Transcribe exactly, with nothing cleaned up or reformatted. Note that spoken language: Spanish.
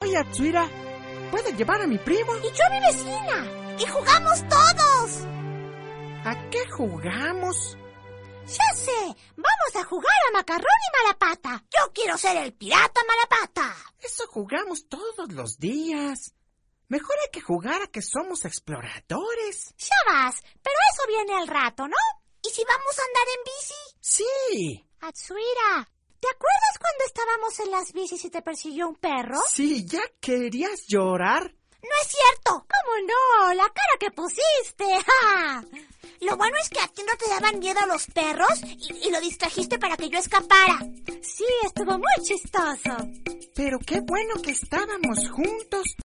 Oye, Atsuira, ¿puedes llevar a mi primo? Y yo a mi vecina. Y jugamos todos. ¿A qué jugamos? Ya sé, vamos a jugar a Macarrón y Malapata. Yo quiero ser el pirata Malapata. Eso jugamos todos los días. Mejor hay que jugar a que somos exploradores. Ya vas, pero eso viene al rato, ¿no? ¿Y si vamos a andar en bici? Sí. Atsuira, ¿te acuerdas cuando estábamos en las bicis y te persiguió un perro? Sí, ¿ya querías llorar? No es cierto. ¿Cómo no? La cara que pusiste. ¡Ja! Lo bueno es que a ti no te daban miedo los perros y, y lo distrajiste para que yo escapara. Sí, estuvo muy chistoso. Pero qué bueno que estábamos juntos.